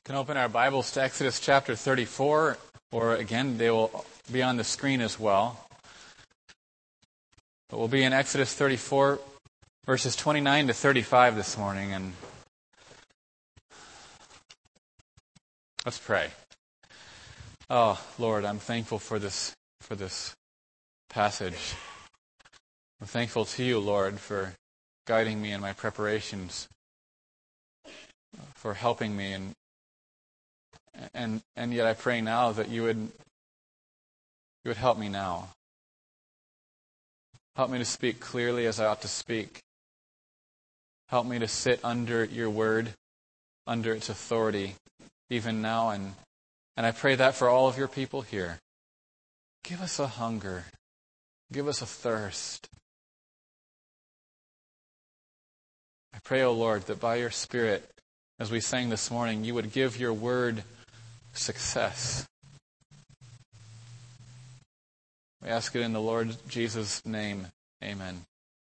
can open our Bibles to Exodus chapter 34, or again, they will be on the screen as well. But we'll be in Exodus 34, verses 29 to 35 this morning, and let's pray. Oh, Lord, I'm thankful for this passage. I'm thankful to you, Lord, for guiding me in my preparations, for helping me, and yet I pray now that you would help me now. Help me to speak clearly as I ought to speak. Help me to sit under your word, under its authority, even now. And I pray that for all of your people here. Give us a hunger. Give us a thirst. I pray, O Lord, that by your Spirit, as we sang this morning, you would give your word success. We ask it in the Lord Jesus' name. Amen.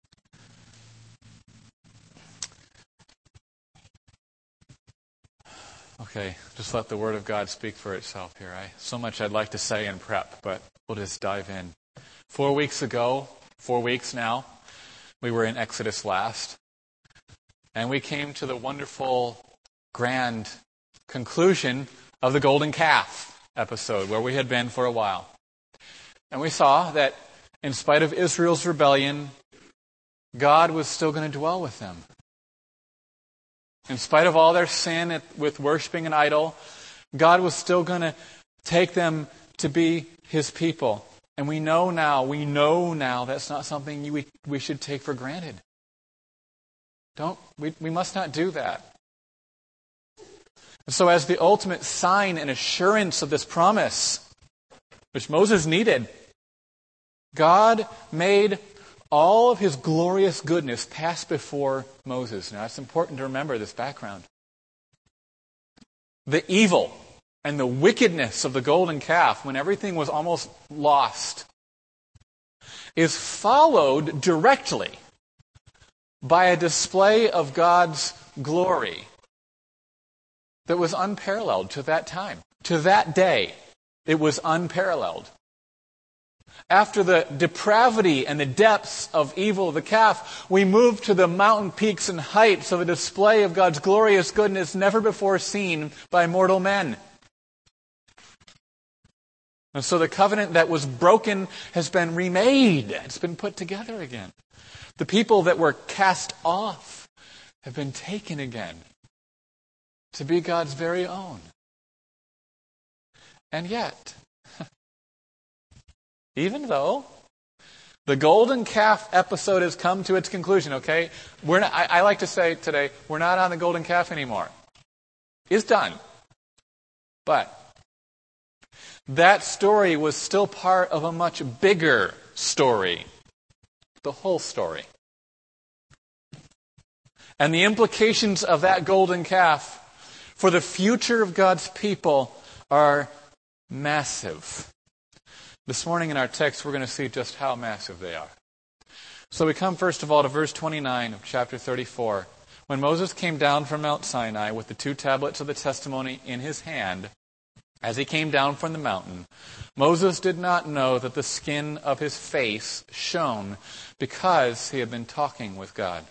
Okay, just let the Word of God speak for itself here. So much I'd like to say in prep, but we'll just dive in. 4 weeks now, we were in Exodus last, and we came to the wonderful, grand conclusion of the golden calf episode, where we had been for a while. And we saw that in spite of Israel's rebellion, God was still going to dwell with them. In spite of all their sin with worshiping an idol, God was still going to take them to be his people. And we know now that's not something we should take for granted. We must not do that. So as the ultimate sign and assurance of this promise, which Moses needed, God made all of his glorious goodness pass before Moses. Now, it's important to remember this background. The evil and the wickedness of the golden calf, when everything was almost lost, is followed directly by a display of God's glory that was unparalleled to that time. To that day, it was unparalleled. After the depravity and the depths of evil of the calf, we move to the mountain peaks and heights of a display of God's glorious goodness never before seen by mortal men. And so the covenant that was broken has been remade. It's been put together again. The people that were cast off have been taken again to be God's very own. And yet, even though the golden calf episode has come to its conclusion, okay? I like to say today, we're not on the golden calf anymore. It's done. But that story was still part of a much bigger story. The whole story. And the implications of that golden calf for the future of God's people are massive. This morning in our text, we're going to see just how massive they are. So we come first of all to verse 29 of chapter 34. When Moses came down from Mount Sinai with the 2 tablets of the testimony in his hand, as he came down from the mountain, Moses did not know that the skin of his face shone because he had been talking with God.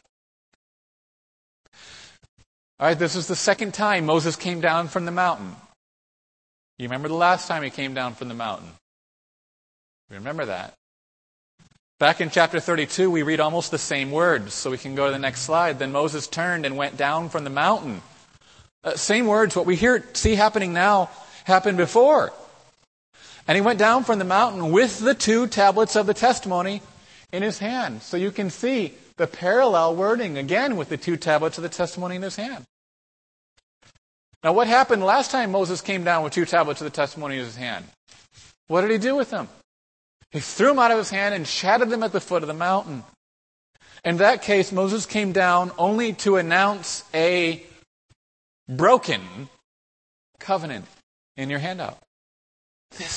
All right, this is the second time Moses came down from the mountain. You remember the last time he came down from the mountain? Remember that. Back in chapter 32, we read almost the same words. So we can go to the next slide. Then Moses turned and went down from the mountain. Same words. What we see happening now happened before. And he went down from the mountain with the 2 tablets of the testimony in his hand. So you can see the parallel wording again with the 2 tablets of the testimony in his hand. Now what happened last time Moses came down with 2 tablets of the testimony in his hand? What did he do with them? He threw them out of his hand and shattered them at the foot of the mountain. In that case, Moses came down only to announce a broken covenant in your handout. This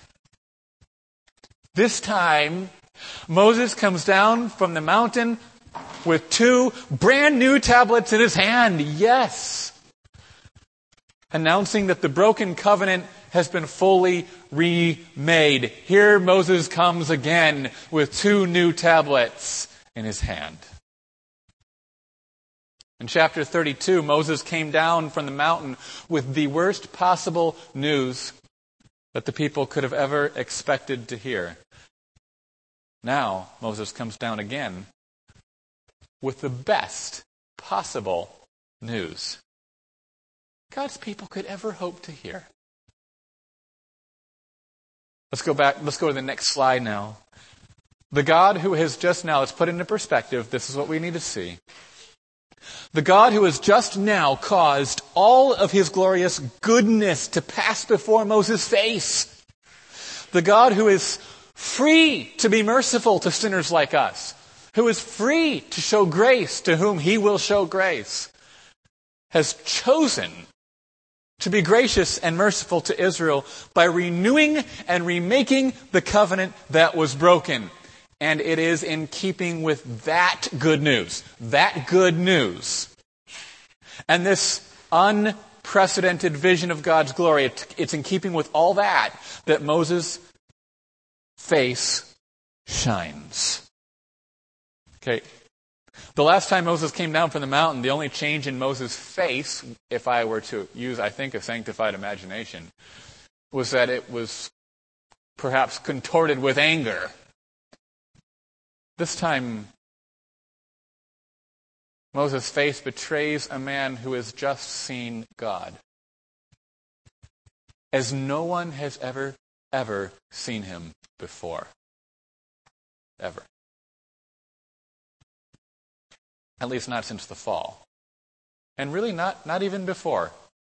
time, Moses comes down from the mountain with 2 brand new tablets in his hand. Yes. announcing that the broken covenant has been fully remade. Here Moses comes again with 2 new tablets in his hand. In chapter 32, Moses came down from the mountain with the worst possible news that the people could have ever expected to hear. Now, Moses comes down again with the best possible news God's people could ever hope to hear. Let's go to the next slide now. The God who has just now, let's put it into perspective, this is what we need to see. The God who has just now caused all of his glorious goodness to pass before Moses' face. The God who is free to be merciful to sinners like us. Who is free to show grace to whom he will show grace. Has chosen to be gracious and merciful to Israel by renewing and remaking the covenant that was broken. And it is in keeping with that good news. That good news. And this unprecedented vision of God's glory, it's in keeping with all that Moses' face shines. Okay. The last time Moses came down from the mountain, the only change in Moses' face, if I were to use, I think, a sanctified imagination, was that it was perhaps contorted with anger. This time, Moses' face betrays a man who has just seen God, as no one has ever seen him before. Ever. At least not since the fall. And really not even before.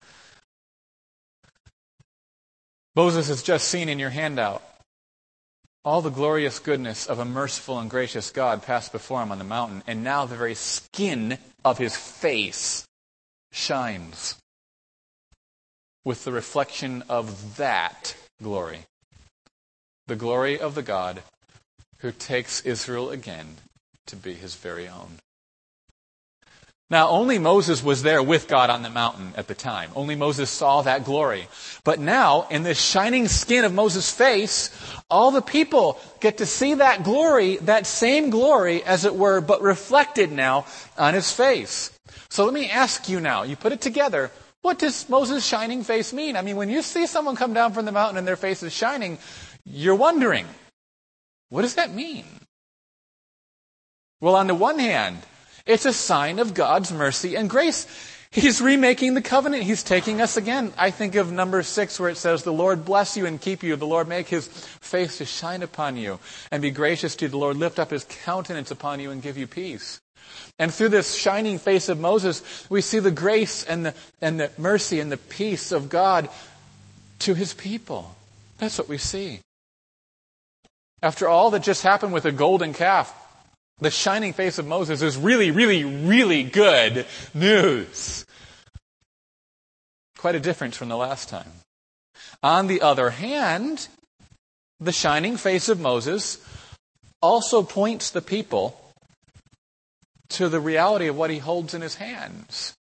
Moses has just seen in your handout all the glorious goodness of a merciful and gracious God passed before him on the mountain, and now the very skin of his face shines with the reflection of that glory. The glory of the God who takes Israel again to be his very own. Now, only Moses was there with God on the mountain at the time. Only Moses saw that glory. But now, in this shining skin of Moses' face, all the people get to see that glory, that same glory, as it were, but reflected now on his face. So let me ask you now, you put it together, what does Moses' shining face mean? I mean, when you see someone come down from the mountain and their face is shining, you're wondering, what does that mean? Well, on the one hand, it's a sign of God's mercy and grace. He's remaking the covenant. He's taking us again. I think of number 6 where it says, the Lord bless you and keep you. The Lord make his face to shine upon you and be gracious to you. The Lord lift up his countenance upon you and give you peace. And through this shining face of Moses, we see the grace and the mercy and the peace of God to his people. That's what we see. After all that just happened with the golden calf, the shining face of Moses is really, really, really good news. Quite a difference from the last time. On the other hand, the shining face of Moses also points the people to the reality of what he holds in his hands.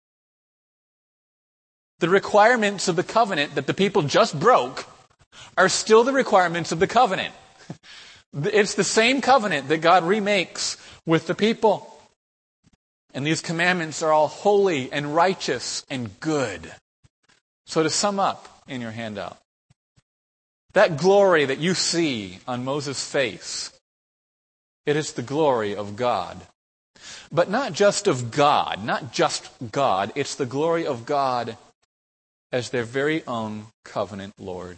The requirements of the covenant that the people just broke are still the requirements of the covenant. It's the same covenant that God remakes with the people. And these commandments are all holy and righteous and good. So to sum up in your handout, that glory that you see on Moses' face, it is the glory of God. But not just of God, it's the glory of God as their very own covenant Lord,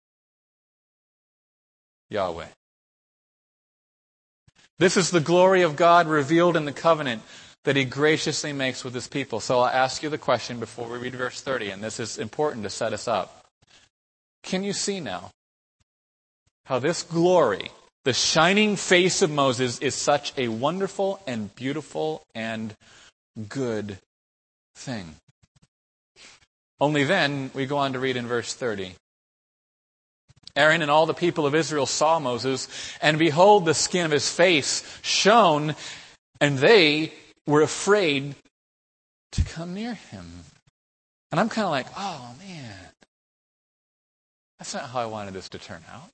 Yahweh. This is the glory of God revealed in the covenant that he graciously makes with his people. So I'll ask you the question before we read verse 30, and this is important to set us up. Can you see now how this glory, the shining face of Moses, is such a wonderful and beautiful and good thing? Only then we go on to read in verse 30. Aaron and all the people of Israel saw Moses, and behold, the skin of his face shone, and they were afraid to come near him. And I'm kind of like, oh man, That's not how I wanted this to turn out.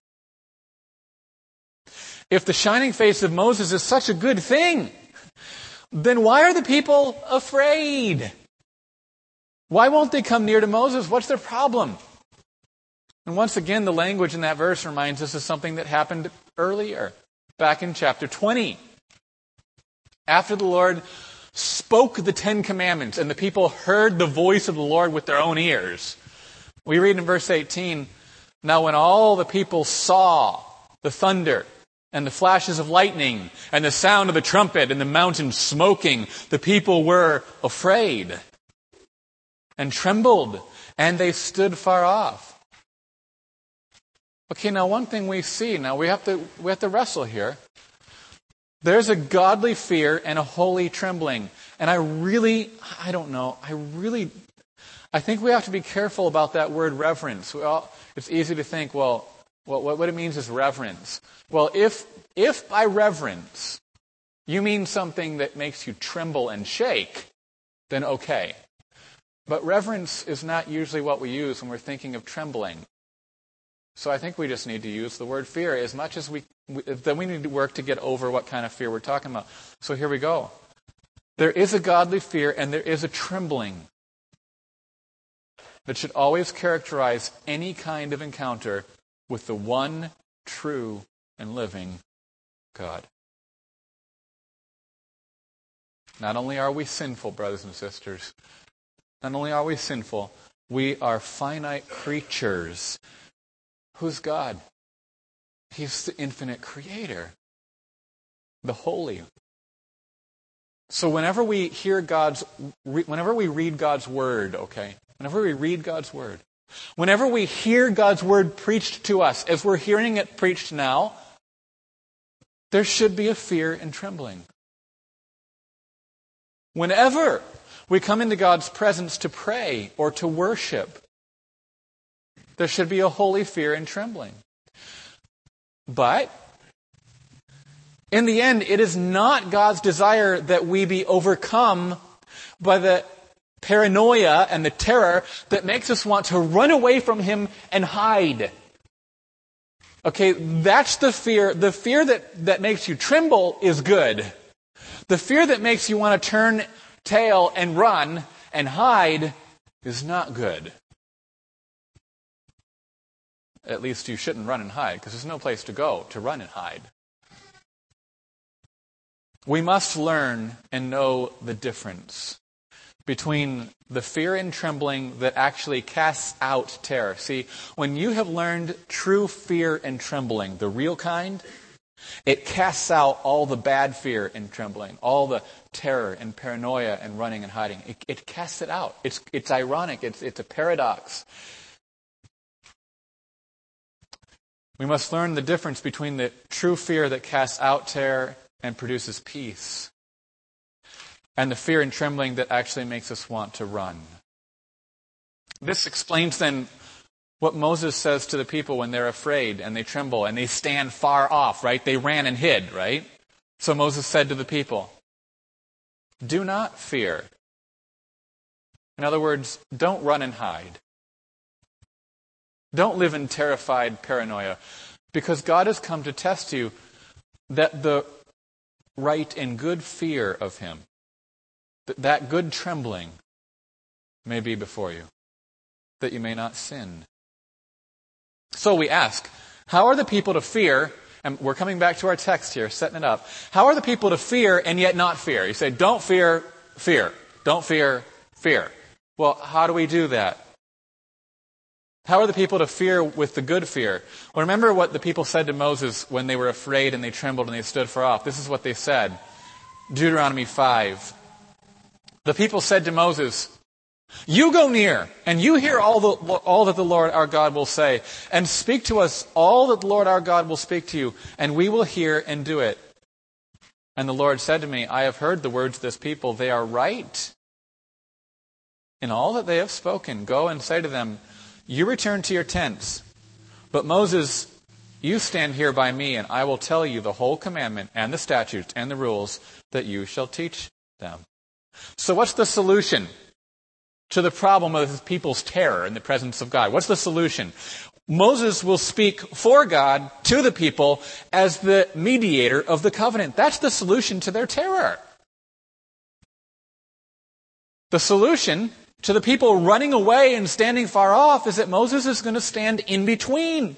If the shining face of Moses is such a good thing, then why are the people afraid? Why won't they come near to Moses? What's their problem? And once again, the language in that verse reminds us of something that happened earlier, back in chapter 20. After the Lord spoke the 10 Commandments and the people heard the voice of the Lord with their own ears, we read in verse 18, "Now when all the people saw the thunder and the flashes of lightning and the sound of the trumpet and the mountain smoking, the people were afraid and trembled, and they stood far off." Okay, now one thing we see, now we have to wrestle here. There's a godly fear and a holy trembling. And I think we have to be careful about that word reverence. It's easy to think, well, what it means is reverence. Well, if by reverence you mean something that makes you tremble and shake, then okay. But reverence is not usually what we use when we're thinking of trembling. So I think we just need to use the word fear as much as then we need to work to get over what kind of fear we're talking about. So here we go. There is a godly fear and there is a trembling that should always characterize any kind of encounter with the one true and living God. Not only are we sinful, brothers and sisters, not only are we sinful, we are finite creatures. Who's God? He's the infinite creator, the holy. So whenever we read God's word, okay, whenever we read God's word, whenever we hear God's word preached to us, as we're hearing it preached now, there should be a fear and trembling. Whenever we come into God's presence to pray or to worship, there should be a holy fear and trembling. But in the end, it is not God's desire that we be overcome by the paranoia and the terror that makes us want to run away from Him and hide. Okay, that's the fear. The fear that makes you tremble is good. The fear that makes you want to turn tail and run and hide is not good. At least you shouldn't run and hide, because there's no place to go to run and hide. We must learn and know the difference between the fear and trembling that actually casts out terror. See, when you have learned true fear and trembling, the real kind, it casts out all the bad fear and trembling, all the terror and paranoia and running and hiding. It casts it out. It's ironic. It's a paradox. We must learn the difference between the true fear that casts out terror and produces peace, and the fear and trembling that actually makes us want to run. This explains then what Moses says to the people when they're afraid and they tremble and they stand far off, right? They ran and hid, right? So Moses said to the people, "Do not fear." In other words, don't run and hide. Don't live in terrified paranoia, because God has come to test you that the right and good fear of Him, that good trembling may be before you, that you may not sin. So we ask, how are the people to fear? And we're coming back to our text here, setting it up. How are the people to fear and yet not fear? You say, don't fear, fear. Don't fear, fear. Well, how do we do that? How are the people to fear with the good fear? Well, remember what the people said to Moses when they were afraid and they trembled and they stood far off. This is what they said. Deuteronomy 5. The people said to Moses, "You go near, and you hear all that the Lord our God will say, and speak to us all that the Lord our God will speak to you, and we will hear and do it." And the Lord said to me, "I have heard the words of this people. They are right in all that they have spoken. Go and say to them, 'You return to your tents. But Moses, you stand here by me, and I will tell you the whole commandment and the statutes and the rules that you shall teach them.'" So what's the solution to the problem of people's terror in the presence of God? What's the solution? Moses will speak for God to the people as the mediator of the covenant. That's the solution to their terror. The solution to the people running away and standing far off is that Moses is going to stand in between.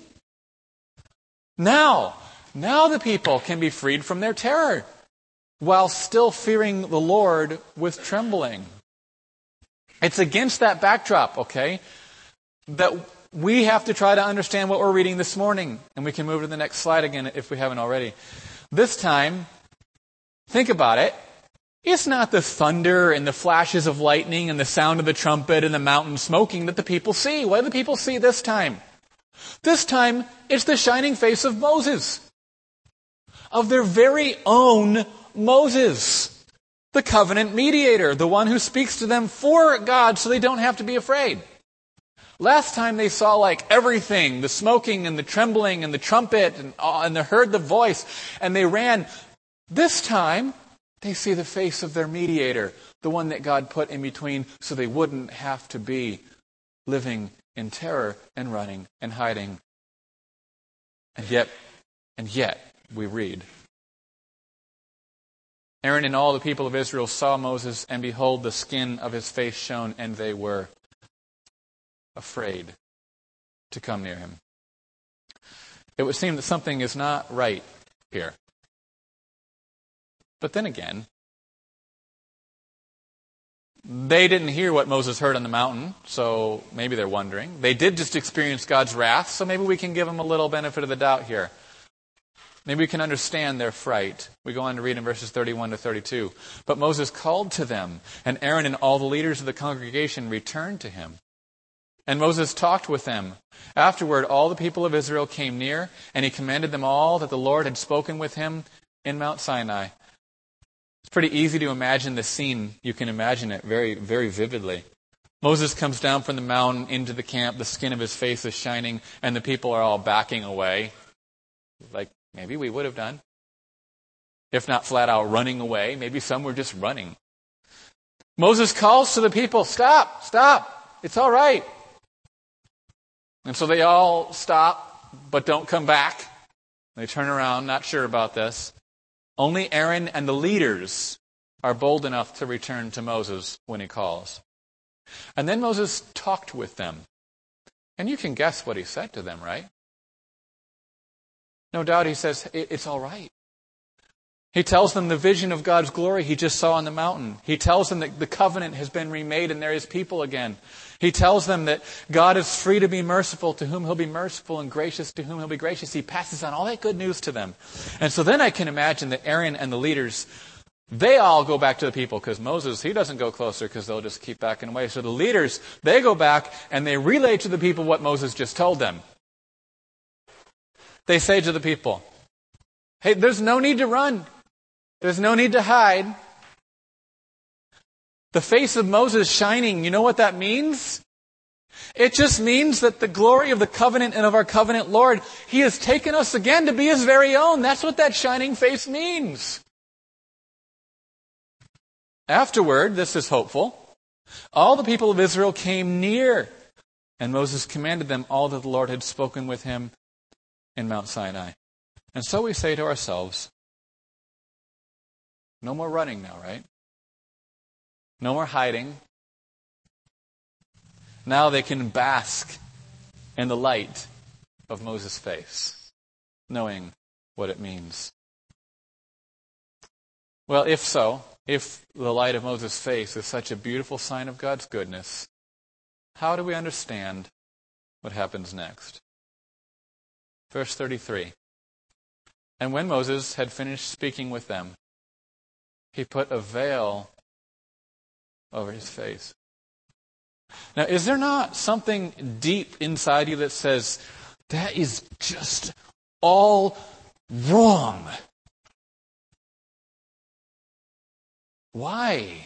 Now the people can be freed from their terror while still fearing the Lord with trembling. It's against that backdrop, okay, that we have to try to understand what we're reading this morning. And we can move to the next slide again if we haven't already. This time, think about it. It's not the thunder and the flashes of lightning and the sound of the trumpet and the mountain smoking that the people see. What do the people see this time? This time, it's the shining face of Moses. Of their very own Moses. The covenant mediator. The one who speaks to them for God so they don't have to be afraid. Last time they saw like everything. The smoking and the trembling and the trumpet and they heard the voice and they ran. This time, they see the face of their mediator, the one that God put in between so they wouldn't have to be living in terror and running and hiding. And yet, we read, Aaron and all the people of Israel saw Moses, and behold, the skin of his face shone, and they were afraid to come near him. It would seem that something is not right here. But then again, they didn't hear what Moses heard on the mountain, so maybe they're wondering. They did just experience God's wrath, so maybe we can give them a little benefit of the doubt here. Maybe we can understand their fright. We go on to read in verses 31 to 32. But Moses called to them, and Aaron and all the leaders of the congregation returned to him. And Moses talked with them. Afterward, all the people of Israel came near, and he commanded them all that the Lord had spoken with him in Mount Sinai. It's pretty easy to imagine the scene. You can imagine it very, very vividly. Moses comes down from the mountain into the camp. The skin of his face is shining, and the people are all backing away. Like maybe we would have done. If not flat out running away. Maybe some were just running. Moses calls to the people, stop, it's all right. And so they all stop, but don't come back. They turn around, not sure about this. Only Aaron and the leaders are bold enough to return to Moses when he calls. And then Moses talked with them. And you can guess what he said to them, right? No doubt he says, it's all right. He tells them the vision of God's glory he just saw on the mountain. He tells them that the covenant has been remade and there is people again. He tells them that God is free to be merciful to whom he'll be merciful and gracious to whom he'll be gracious. He passes on all that good news to them. And so then I can imagine that Aaron and the leaders, they all go back to the people because Moses, he doesn't go closer because they'll just keep backing away. So the leaders, they go back and they relay to the people what Moses just told them. They say to the people, hey, there's no need to run. There's no need to hide. The face of Moses shining, you know what that means? It just means that the glory of the covenant and of our covenant Lord, he has taken us again to be his very own. That's what that shining face means. Afterward, this is hopeful, all the people of Israel came near, and Moses commanded them all that the Lord had spoken with him in Mount Sinai. And so we say to ourselves, no more running now, right? No more hiding. Now they can bask in the light of Moses' face, knowing what it means. Well, if so, if the light of Moses' face is such a beautiful sign of God's goodness, how do we understand what happens next? Verse 33. And when Moses had finished speaking with them, he put a veil over his face. Now, is there not something deep inside you that says, that is just all wrong? Why?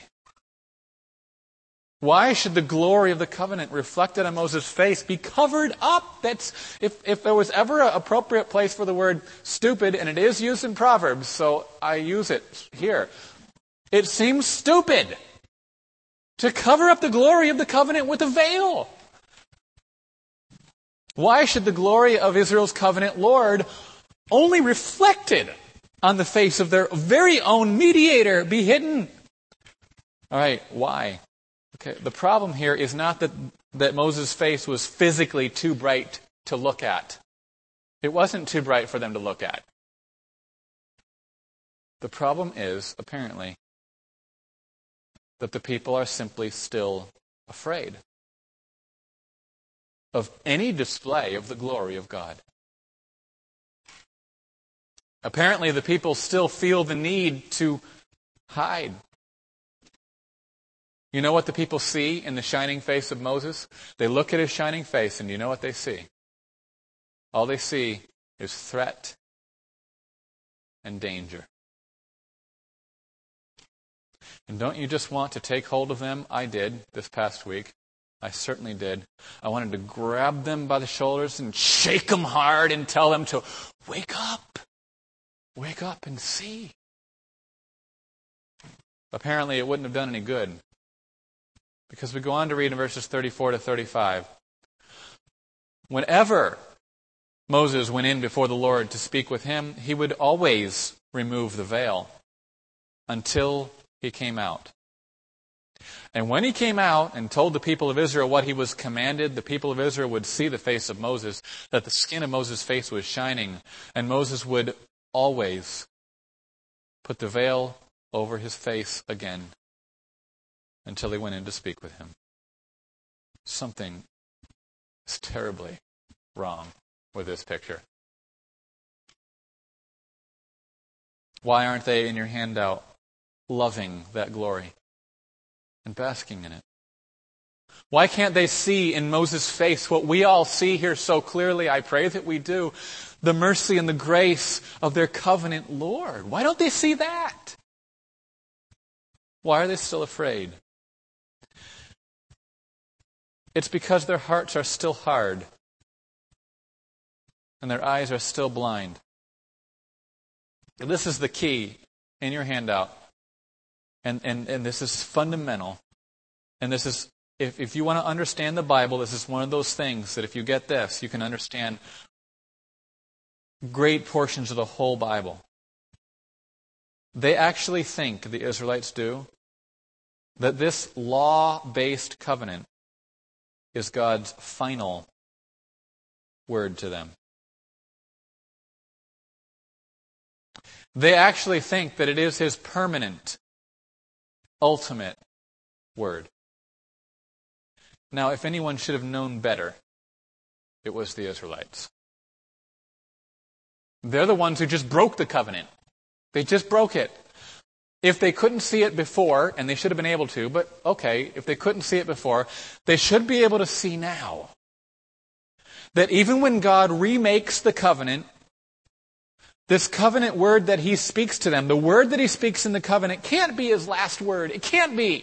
Why should the glory of the covenant reflected on Moses' face be covered up? That's if there was ever an appropriate place for the word stupid, and it is used in Proverbs, so I use it here. It seems stupid to cover up the glory of the covenant with a veil. Why should the glory of Israel's covenant Lord, only reflected on the face of their very own mediator, be hidden? All right, why? Okay, the problem here is not that Moses' face was physically too bright to look at. It wasn't too bright for them to look at. The problem is, apparently, that the people are simply still afraid of any display of the glory of God. Apparently, the people still feel the need to hide. You know what the people see in the shining face of Moses? They look at his shining face, and you know what they see? All they see is threat and danger. And don't you just want to take hold of them? I did this past week. I certainly did. I wanted to grab them by the shoulders and shake them hard and tell them to wake up. Wake up and see. Apparently, it wouldn't have done any good. Because we go on to read in verses 34 to 35. Whenever Moses went in before the Lord to speak with him, he would always remove the veil until he came out. And when he came out and told the people of Israel what he was commanded, the people of Israel would see the face of Moses, that the skin of Moses' face was shining, and Moses would always put the veil over his face again until he went in to speak with him. Something is terribly wrong with this picture. Why aren't they in your handout loving that glory and basking in it? Why can't they see in Moses' face what we all see here so clearly? I pray that we do. The mercy and the grace of their covenant Lord. Why don't they see that? Why are they still afraid? It's because their hearts are still hard and their eyes are still blind. And this is the key in your handout. And this is fundamental. And this is, if you want to understand the Bible, this is one of those things that if you get this, you can understand great portions of the whole Bible. They actually think, the Israelites do, that this law-based covenant is God's final word to them. They actually think that it is His permanent, ultimate word. Now, if anyone should have known better, it was the Israelites. They're the ones who just broke the covenant. They just broke it. If they couldn't see it before, and they should have been able to, but okay, if they couldn't see it before, they should be able to see now that even when God remakes the covenant, this covenant word that He speaks to them, the word that He speaks in the covenant can't be His last word. It can't be.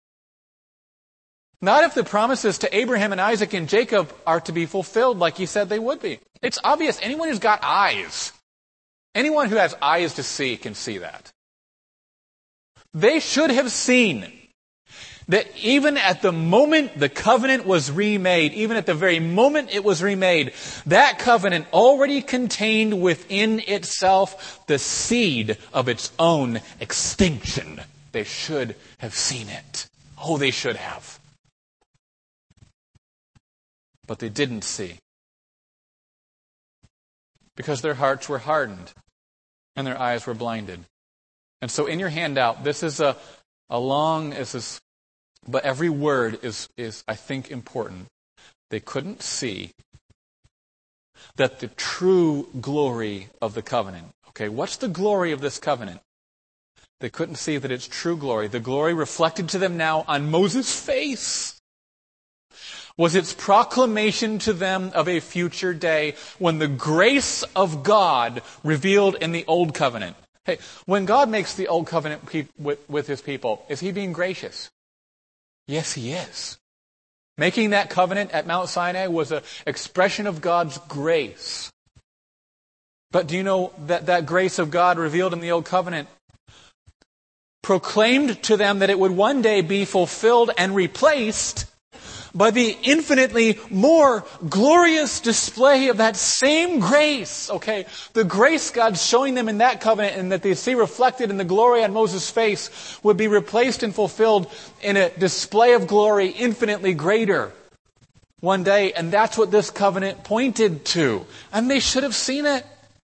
Not if the promises to Abraham and Isaac and Jacob are to be fulfilled like He said they would be. It's obvious. Anyone who's got eyes, anyone who has eyes to see can see that. They should have seen that even at the moment the covenant was remade, even at the very moment it was remade, that covenant already contained within itself the seed of its own extinction. They should have seen it. Oh, they should have. But they didn't see. Because their hearts were hardened and their eyes were blinded. And so in your handout, this is a long, but every word is, I think, important. They couldn't see that the true glory of the covenant. Okay, what's the glory of this covenant? They couldn't see that its true glory, the glory reflected to them now on Moses' face, was its proclamation to them of a future day when the grace of God revealed in the old covenant. Hey, when God makes the old covenant with His people, is He being gracious? Yes, He is. Making that covenant at Mount Sinai was an expression of God's grace. But do you know that grace of God revealed in the old covenant proclaimed to them that it would one day be fulfilled and replaced by the infinitely more glorious display of that same grace. Okay, the grace God's showing them in that covenant and that they see reflected in the glory on Moses' face would be replaced and fulfilled in a display of glory infinitely greater one day. And that's what this covenant pointed to. And they should have seen it.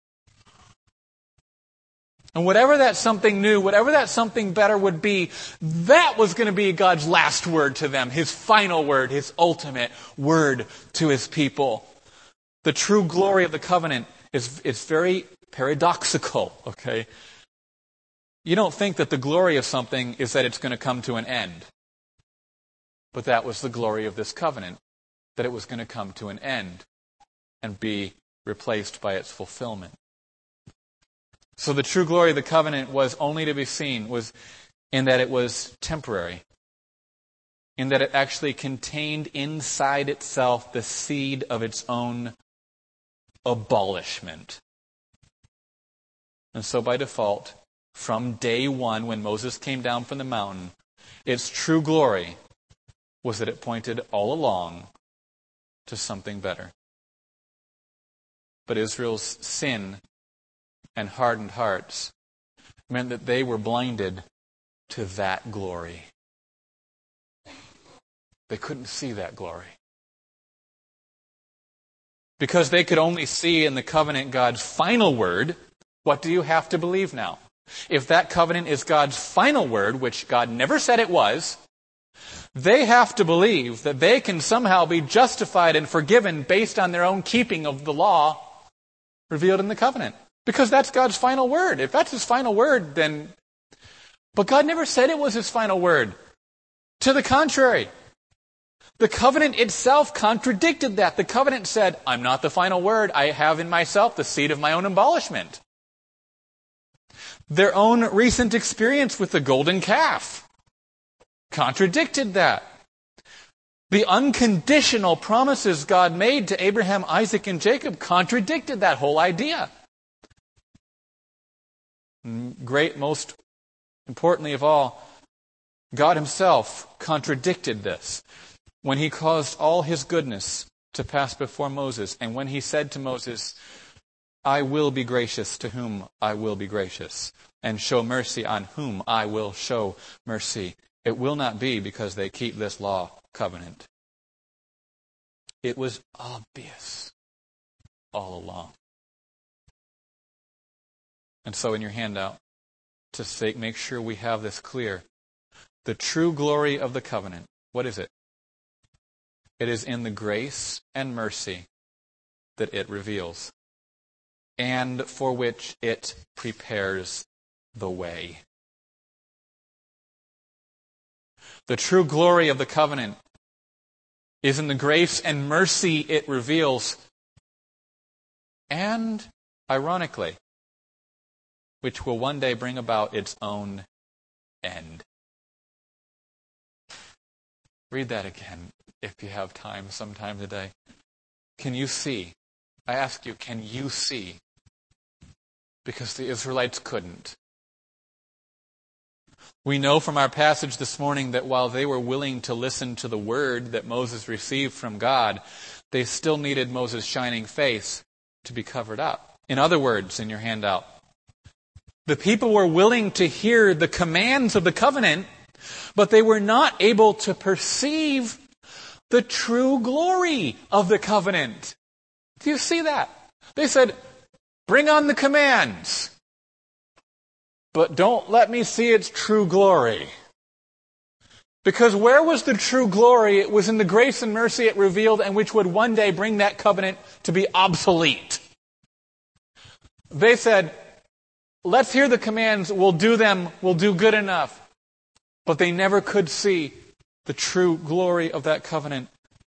And whatever that something new, whatever that something better would be, that was going to be God's last word to them, His final word, His ultimate word to His people. The true glory of the covenant is very paradoxical, okay? You don't think that the glory of something is that it's going to come to an end. But that was the glory of this covenant, that it was going to come to an end and be replaced by its fulfillment. So the true glory of the covenant was only to be seen was in that it was temporary, in that it actually contained inside itself the seed of its own abolishment. And so by default, from day one when Moses came down from the mountain, its true glory was that it pointed all along to something better. But Israel's sin and hardened hearts meant that they were blinded to that glory. They couldn't see that glory. Because they could only see in the covenant God's final word, what do you have to believe now? If that covenant is God's final word, which God never said it was, they have to believe that they can somehow be justified and forgiven based on their own keeping of the law revealed in the covenant. Because that's God's final word. If that's His final word, then... But God never said it was His final word. To the contrary. The covenant itself contradicted that. The covenant said, I'm not the final word. I have in myself the seed of my own abolishment. Their own recent experience with the golden calf contradicted that. The unconditional promises God made to Abraham, Isaac, and Jacob contradicted that whole idea. Great, most importantly of all, God Himself contradicted this when He caused all His goodness to pass before Moses, and when He said to Moses, I will be gracious to whom I will be gracious, and show mercy on whom I will show mercy. It will not be because they keep this law covenant. It was obvious all along. And so in your handout, to say, make sure we have this clear, the true glory of the covenant, what is it? It is in the grace and mercy that it reveals, and for which it prepares the way. The true glory of the covenant is in the grace and mercy it reveals, and, ironically, which will one day bring about its own end. Read that again if you have time sometime today. Can you see? I ask you, can you see? Because the Israelites couldn't. We know from our passage this morning that while they were willing to listen to the word that Moses received from God, they still needed Moses' shining face to be covered up. In other words, in your handout, the people were willing to hear the commands of the covenant, but they were not able to perceive the true glory of the covenant. Do you see that? They said, bring on the commands, but don't let me see its true glory. Because where was the true glory? It was in the grace and mercy it revealed, and which would one day bring that covenant to be obsolete. They said, let's hear the commands, we'll do them, we'll do good enough. But they never could see the true glory of that covenant.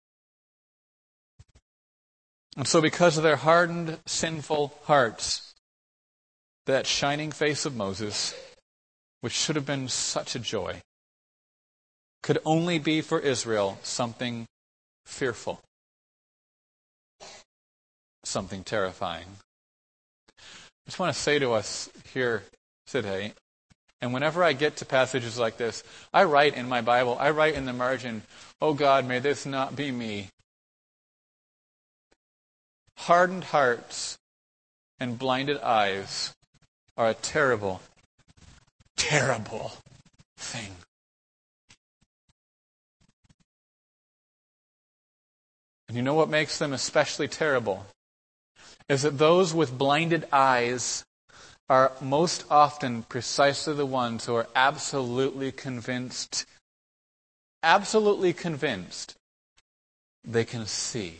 And so because of their hardened, sinful hearts, that shining face of Moses, which should have been such a joy, could only be for Israel something fearful, something terrifying. I just want to say to us here today, And whenever I get to passages like this, I write in my Bible, I write in the margin, "Oh God, may this not be me." Hardened hearts and blinded eyes are a terrible, terrible thing. And you know what makes them especially terrible? Is that those with blinded eyes are most often precisely the ones who are absolutely convinced they can see.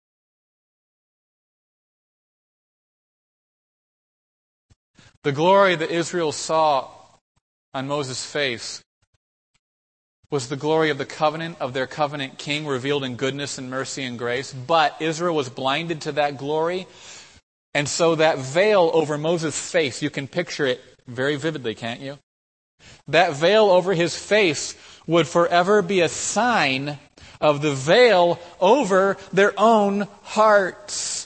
The glory that Israel saw on Moses' face was the glory of the covenant, of their covenant king, revealed in goodness and mercy and grace. But Israel was blinded to that glory. And so that veil over Moses' face, you can picture it very vividly, can't you? That veil over his face would forever be a sign of the veil over their own hearts.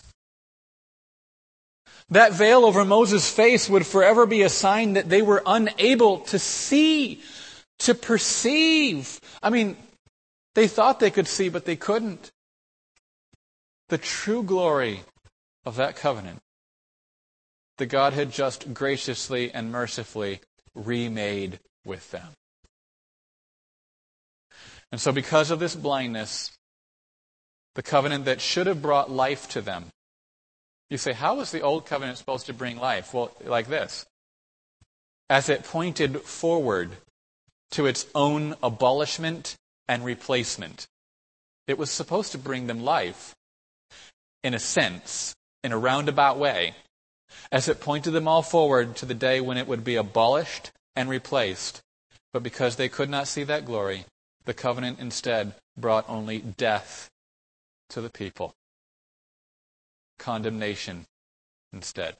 That veil over Moses' face would forever be a sign that they were unable to see, to perceive. I mean, they thought they could see, but they couldn't. The true glory of that covenant that God had just graciously and mercifully remade with them. And so because of this blindness, the covenant that should have brought life to them, you say, how was the old covenant supposed to bring life? Well, like this. As it pointed forward to its own abolishment and replacement. It was supposed to bring them life, in a sense, in a roundabout way, as it pointed them all forward to the day when it would be abolished and replaced. But because they could not see that glory, the covenant instead brought only death to the people. Condemnation instead.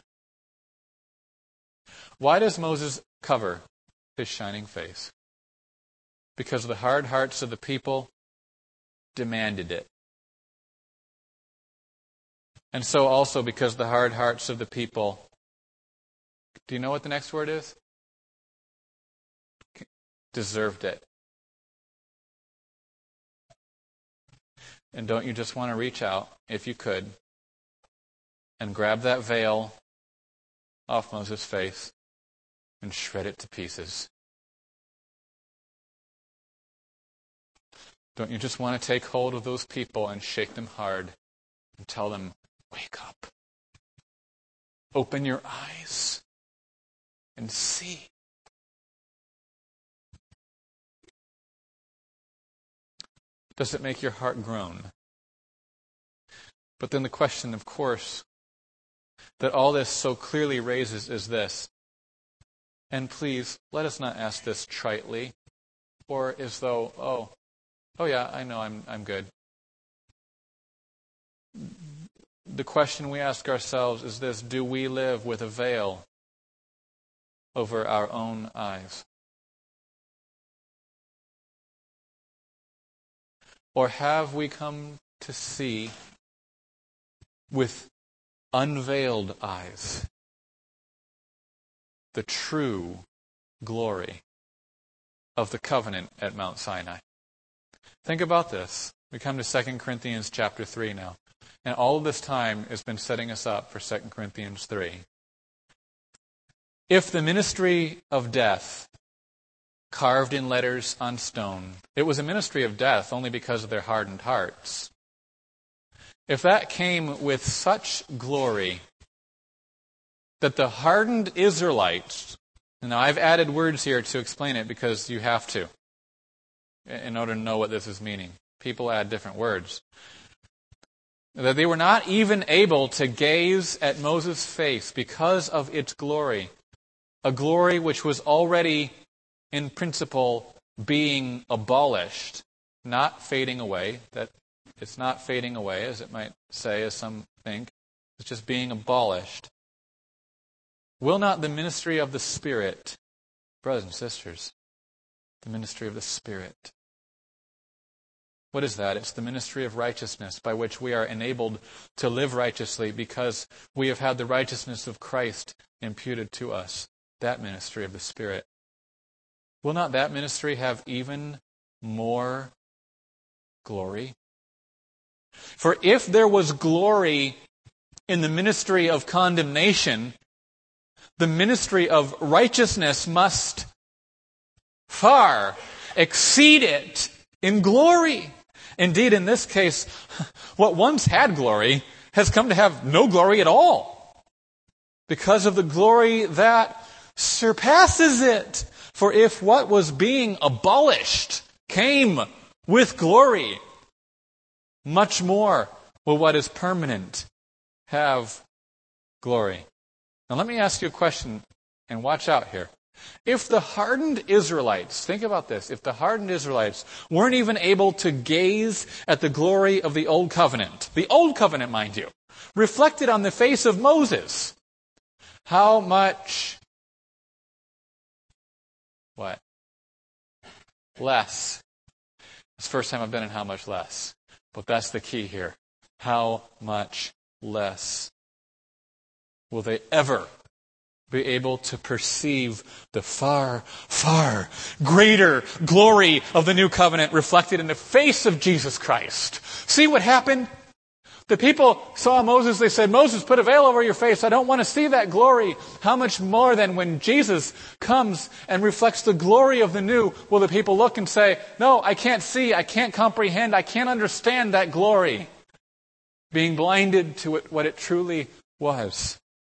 Why does Moses cover his shining face? Because the hard hearts of the people demanded it. And so also because the hard hearts of the people, do you know what the next word is? Deserved it. And don't you just want to reach out, if you could, and grab that veil off Moses' face and shred it to pieces? Don't you just want to take hold of those people and shake them hard and tell them, wake up. Open your eyes and see. Does it make your heart groan? But then the question, of course, that all this so clearly raises is this. And please, let us not ask this tritely, or as though, oh yeah, I know, I'm good. The question we ask ourselves is this: do we live with a veil over our own eyes? Or have we come to see with unveiled eyes the true glory of the covenant at Mount Sinai? Think about this. We come to 2 Corinthians chapter 3 now. And all of this time has been setting us up for 2 Corinthians 3. If the ministry of death, carved in letters on stone, it was a ministry of death only because of their hardened hearts. If that came with such glory that the hardened Israelites, and now I've added words here to explain it because you have to, in order to know what this is meaning. People add different words. That they were not even able to gaze at Moses' face because of its glory. A glory which was already, in principle, being abolished, not fading away. That it's not fading away, as it might say, as some think. It's just being abolished. Will not the ministry of the Spirit, brothers and sisters, the ministry of the Spirit, what is that? It's the ministry of righteousness by which we are enabled to live righteously because we have had the righteousness of Christ imputed to us. That ministry of the Spirit. will not that ministry have even more glory? For if there was glory in the ministry of condemnation, the ministry of righteousness must far exceed it in glory. Indeed, in this case, what once had glory has come to have no glory at all, because of the glory that surpasses it. For if what was being abolished came with glory, much more will what is permanent have glory. Now let me ask you a question, and watch out here. If the hardened Israelites, think about this, if the hardened Israelites weren't even able to gaze at the glory of the Old Covenant, mind you, reflected on the face of Moses, how much, what? Less. It's the first time I've been in how much less. But that's the key here. How much less will they ever be able to perceive the far, far greater glory of the new covenant reflected in the face of Jesus Christ? See what happened? The people saw Moses, they said, Moses, put a veil over your face. I don't want to see that glory. How much more then when Jesus comes and reflects the glory of the new, will the people look and say, no, I can't see, I can't comprehend, I can't understand that glory. Being blinded to it, what it truly was.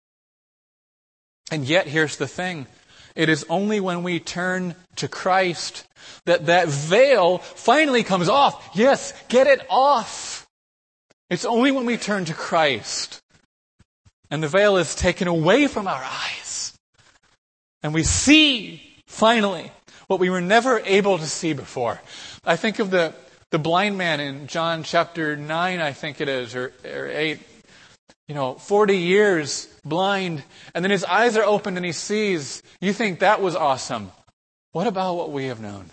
And yet, here's the thing. It is only when we turn to Christ that that veil finally comes off. Yes, get it off. It's only when we turn to Christ and the veil is taken away from our eyes and we see, finally, what we were never able to see before. I think of the blind man in John chapter 9, I think it is, or 8. 40 years blind, and then his eyes are opened and he sees. You think that was awesome. What about what we have known?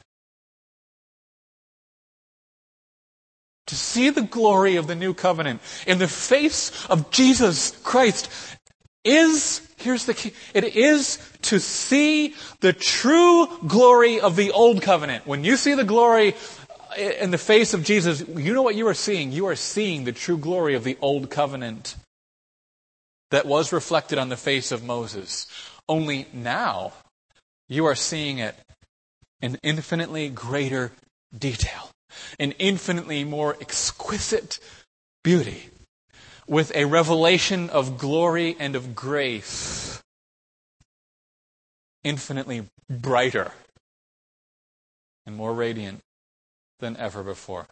To see the glory of the new covenant in the face of Jesus Christ here's the key, it is to see the true glory of the old covenant. When you see the glory in the face of Jesus, you know what you are seeing? You are seeing the true glory of the old covenant that was reflected on the face of Moses. Only now you are seeing it in infinitely greater detail, in infinitely more exquisite beauty, with a revelation of glory and of grace infinitely brighter and more radiant than ever before.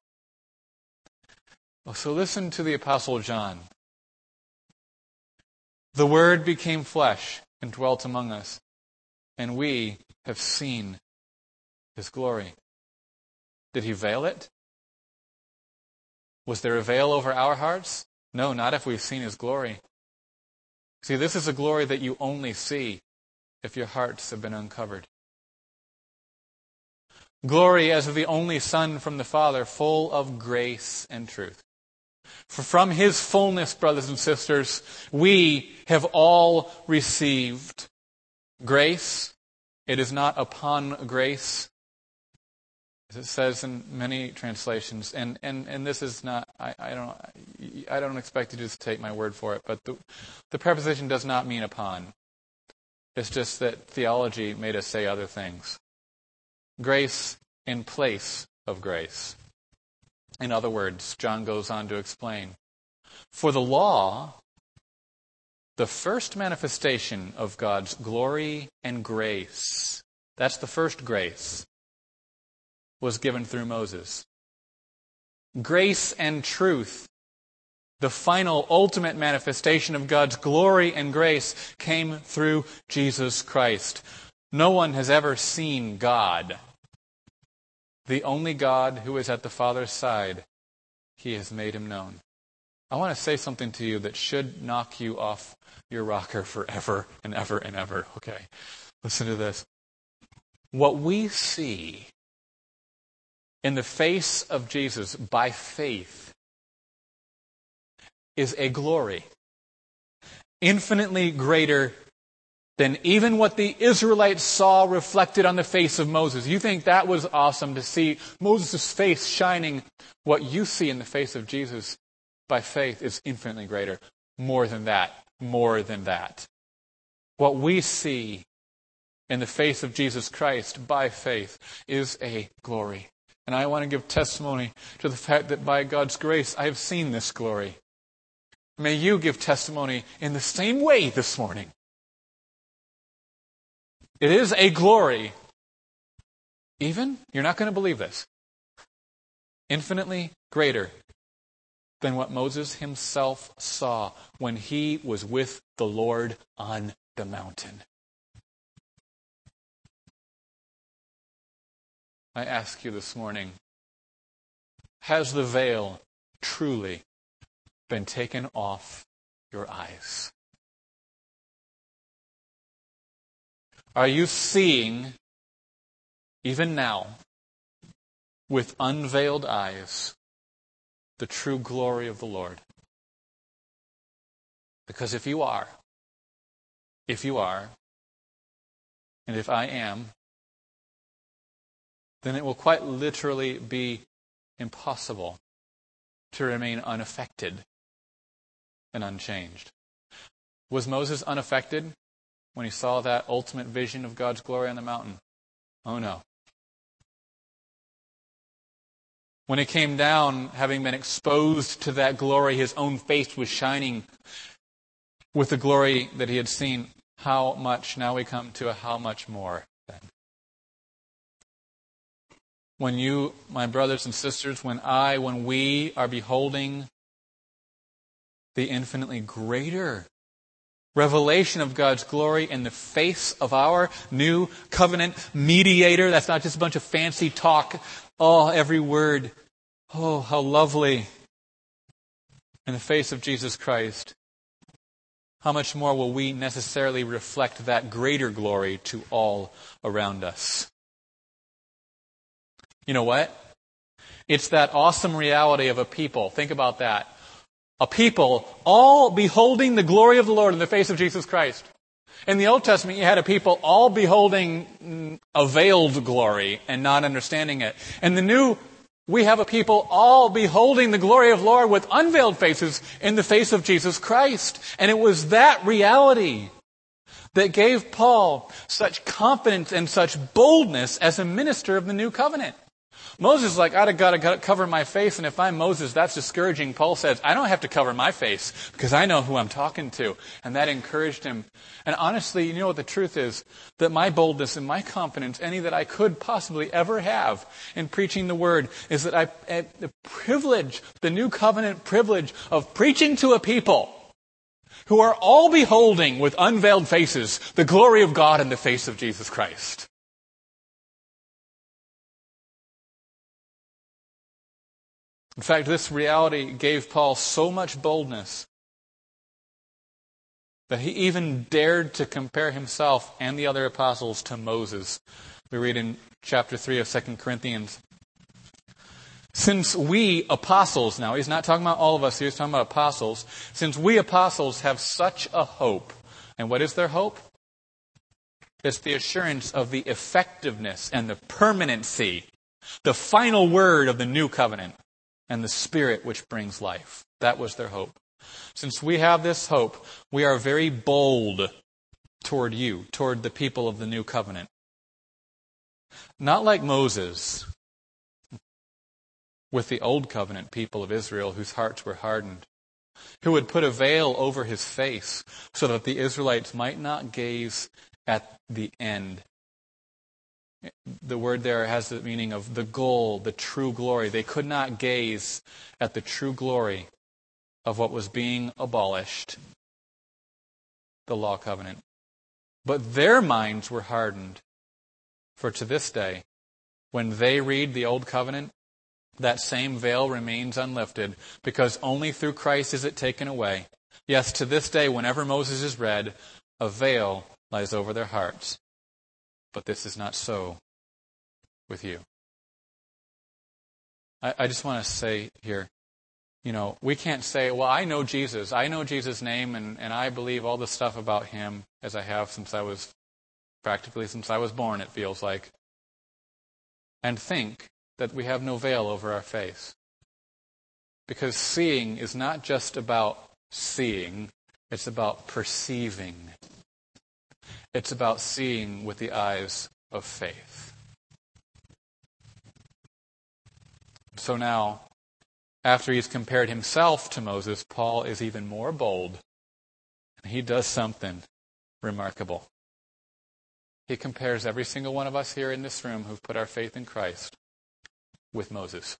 So listen to the Apostle John. The Word became flesh and dwelt among us, and we have seen His glory. Did He veil it? Was there a veil over our hearts? No, not if we've seen His glory. See, this is a glory that you only see if your hearts have been uncovered. Glory as of the only Son from the Father, full of grace and truth. For from His fullness, brothers and sisters, we have all received grace. It is not upon grace, as it says in many translations. And this is not, I don't expect you to just take my word for it, but the preposition does not mean upon. It's just that theology made us say other things. Grace in place of grace. In other words, John goes on to explain, for the law, the first manifestation of God's glory and grace, that's the first grace, was given through Moses. Grace and truth, the final, ultimate manifestation of God's glory and grace, came through Jesus Christ. No one has ever seen God. The only God who is at the Father's side, He has made Him known. I want to say something to you that should knock you off your rocker forever and ever and ever. Okay, listen to this. What we see in the face of Jesus by faith is a glory infinitely greater than even what the Israelites saw reflected on the face of Moses. You think that was awesome to see Moses' face shining. What you see in the face of Jesus by faith is infinitely greater. More than that. More than that. What we see in the face of Jesus Christ by faith is a glory. And I want to give testimony to the fact that by God's grace I have seen this glory. May you give testimony in the same way this morning. It is a glory. Even, you're not going to believe this, infinitely greater than what Moses himself saw when he was with the Lord on the mountain. I ask you this morning, has the veil truly been taken off your eyes? Are you seeing, even now, with unveiled eyes, the true glory of the Lord? Because if you are, and if I am, then it will quite literally be impossible to remain unaffected and unchanged. Was Moses unaffected when he saw that ultimate vision of God's glory on the mountain? Oh no. When it came down, having been exposed to that glory, his own face was shining with the glory that he had seen. How much? Now we come to a how much more then. When you, my brothers and sisters, when we are beholding the infinitely greater revelation of God's glory in the face of our new covenant mediator. That's not just a bunch of fancy talk. Oh, every word. Oh, how lovely. In the face of Jesus Christ. How much more will we necessarily reflect that greater glory to all around us? You know what? It's that awesome reality of a people. Think about that. A people all beholding the glory of the Lord in the face of Jesus Christ. In the Old Testament, you had a people all beholding a veiled glory and not understanding it. In the New, we have a people all beholding the glory of the Lord with unveiled faces in the face of Jesus Christ. And it was that reality that gave Paul such confidence and such boldness as a minister of the new covenant. Moses is like, I've got to cover my face, and if I'm Moses, that's discouraging. Paul says, I don't have to cover my face because I know who I'm talking to. And that encouraged him. And honestly, you know what the truth is? That my boldness and my confidence, any that I could possibly ever have in preaching the word, is that the privilege, the new covenant privilege of preaching to a people who are all beholding with unveiled faces the glory of God in the face of Jesus Christ. In fact, this reality gave Paul so much boldness that he even dared to compare himself and the other apostles to Moses. We read in chapter 3 of 2 Corinthians. Since we apostles, now he's not talking about all of us, he's talking about apostles. Since we apostles have such a hope, and what is their hope? It's the assurance of the effectiveness and the permanency, the final word of the new covenant. And the Spirit which brings life. That was their hope. Since we have this hope, we are very bold toward you, toward the people of the new covenant. Not like Moses with the old covenant people of Israel whose hearts were hardened, who would put a veil over his face so that the Israelites might not gaze at the end. The word there has the meaning of the goal, the true glory. They could not gaze at the true glory of what was being abolished, the law covenant. But their minds were hardened. For to this day, when they read the old covenant, that same veil remains unlifted, because only through Christ is it taken away. Yes, to this day, whenever Moses is read, a veil lies over their hearts. But this is not so with you. I just want to say here, We can't say, well, I know Jesus. I know Jesus' name, and I believe all the stuff about him as I have since I was born, it feels like. And think that we have no veil over our face. Because seeing is not just about seeing, it's about perceiving. It's about seeing with the eyes of faith. So now, after he's compared himself to Moses, Paul is even more bold. And he does something remarkable. He compares every single one of us here in this room who've put our faith in Christ with Moses.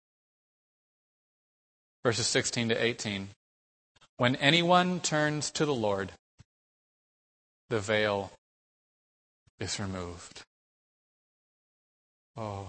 Verses 16 to 18. When anyone turns to the Lord, the veil is removed. Oh.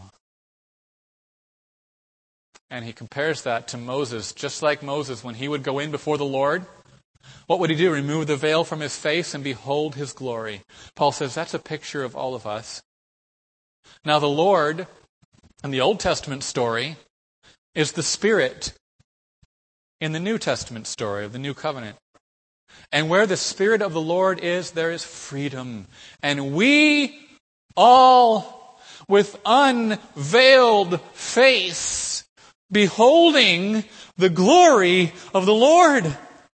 And he compares that to Moses, just like Moses, when he would go in before the Lord, what would he do? Remove the veil from his face and behold his glory. Paul says that's a picture of all of us. Now the Lord, in the Old Testament story, is the Spirit in the New Testament story of the New Covenant. And where the Spirit of the Lord is, there is freedom. And we all, with unveiled face, beholding the glory of the Lord,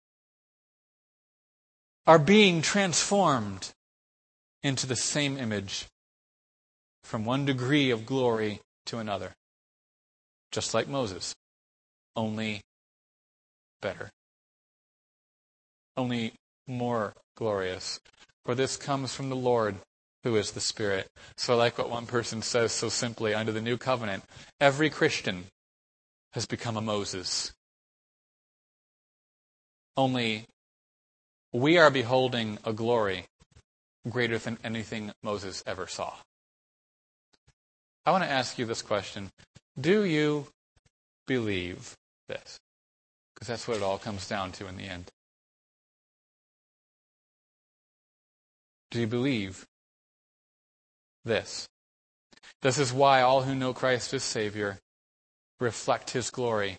are being transformed into the same image from one degree of glory to another. Just like Moses, only better. Only more glorious. For this comes from the Lord, who is the Spirit. So I like what one person says so simply, under the new covenant, every Christian has become a Moses. Only we are beholding a glory greater than anything Moses ever saw. I want to ask you this question. Do you believe this? Because that's what it all comes down to in the end. Do you believe this? This is why all who know Christ as Savior reflect His glory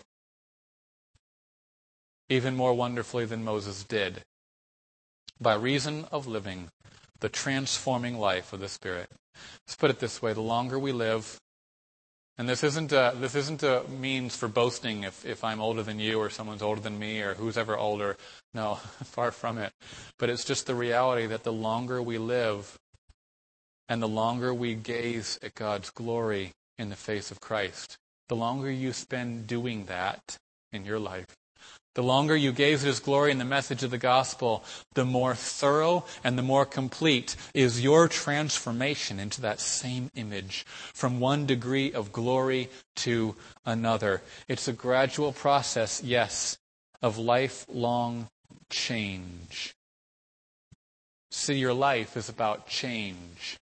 even more wonderfully than Moses did, by reason of living the transforming life of the Spirit. Let's put it this way: the longer we live, and this isn't a means for boasting if I'm older than you or someone's older than me or who's ever older. No, far from it. But it's just the reality that the longer we live and the longer we gaze at God's glory in the face of Christ, the longer you spend doing that in your life, the longer you gaze at His glory in the message of the gospel, the more thorough and the more complete is your transformation into that same image, from one degree of glory to another. It's a gradual process, yes, of lifelong change. See, your life is about change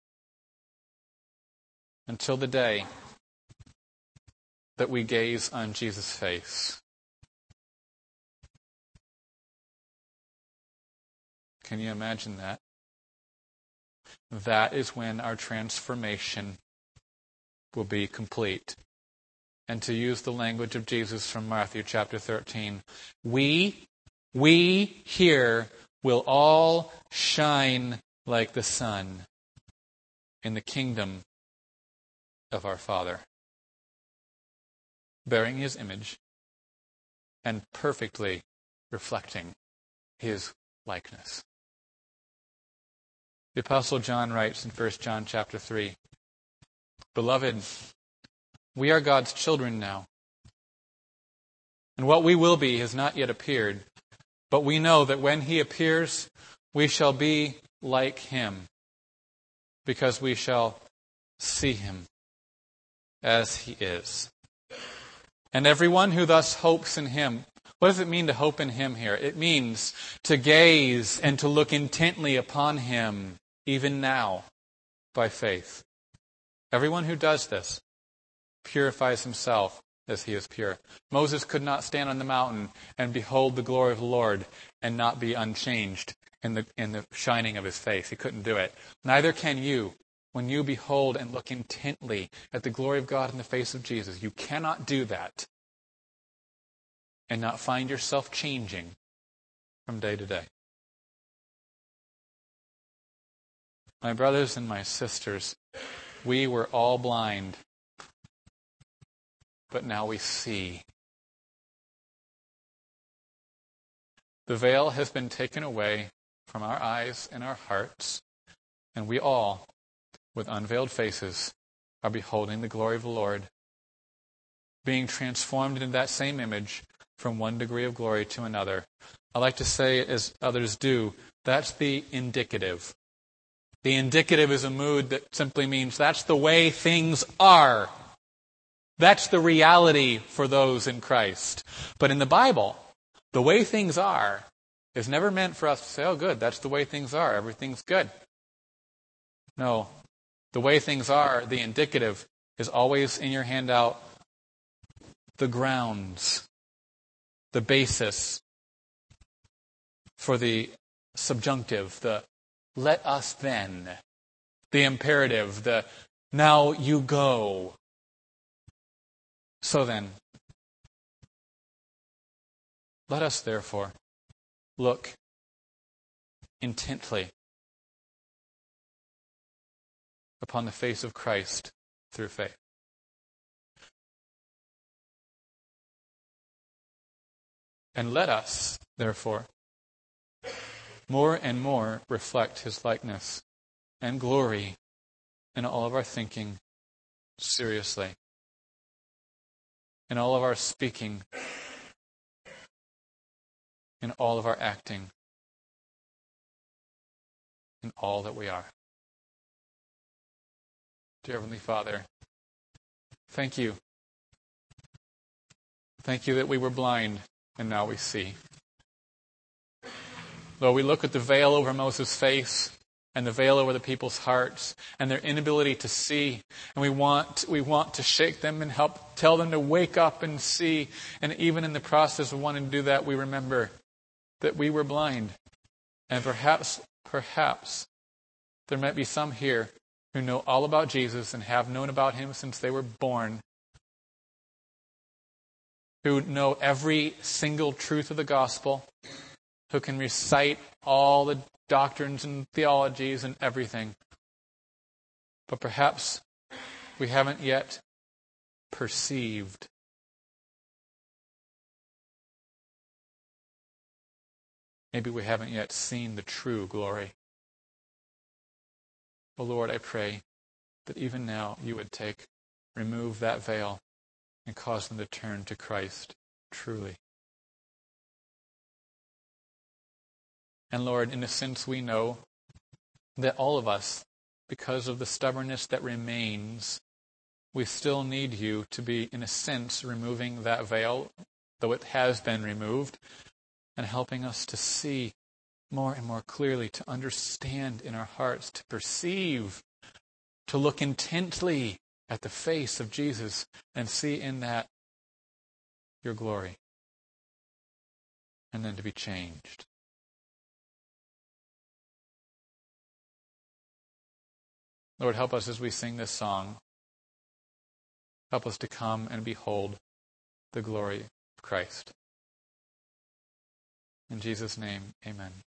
until the day that we gaze on Jesus' face. Can you imagine that? That is when our transformation will be complete. And to use the language of Jesus from Matthew chapter 13, we here will all shine like the sun in the kingdom of our Father, bearing His image and perfectly reflecting His likeness. The Apostle John writes in 1 John chapter 3, "Beloved, we are God's children now, and what we will be has not yet appeared, but we know that when He appears, we shall be like Him, because we shall see Him as He is. And everyone who thus hopes in Him," what does it mean to hope in Him here? It means to gaze and to look intently upon Him, even now, by faith. Everyone who does this purifies himself as he is pure. Moses could not stand on the mountain and behold the glory of the Lord and not be unchanged in the shining of His face. He couldn't do it. Neither can you. When you behold and look intently at the glory of God in the face of Jesus, you cannot do that and not find yourself changing from day to day. My brothers and my sisters, we were all blind, but now we see. The veil has been taken away from our eyes and our hearts, and we all, with unveiled faces, are beholding the glory of the Lord, being transformed into that same image from one degree of glory to another. I like to say, as others do, that's the indicative. The indicative is a mood that simply means that's the way things are. That's the reality for those in Christ. But in the Bible, the way things are is never meant for us to say, oh, good, that's the way things are. Everything's good. No. The way things are, the indicative, is always in your handout the grounds, the basis for the subjunctive, the let us then, the imperative, the now you go. So then, let us therefore look intently upon the face of Christ through faith. And let us, therefore, more and more reflect His likeness and glory in all of our thinking seriously, in all of our speaking, in all of our acting, in all that we are. Dear Heavenly Father, thank you. Thank you that we were blind and now we see. Lord, we look at the veil over Moses' face and the veil over the people's hearts and their inability to see. And we want to shake them and help tell them to wake up and see. And even in the process of wanting to do that, we remember that we were blind. And perhaps there might be some here who know all about Jesus and have known about Him since they were born, who know every single truth of the gospel, who can recite all the doctrines and theologies and everything. But perhaps we haven't yet perceived. Maybe we haven't yet seen the true glory. Oh Lord, I pray that even now you would remove that veil and cause them to turn to Christ truly. And Lord, in a sense we know that all of us, because of the stubbornness that remains, we still need you to be, in a sense, removing that veil, though it has been removed, and helping us to see more and more clearly, to understand in our hearts, to perceive, to look intently at the face of Jesus and see in that your glory, and then to be changed. Lord, help us as we sing this song. Help us to come and behold the glory of Christ. In Jesus' name, amen.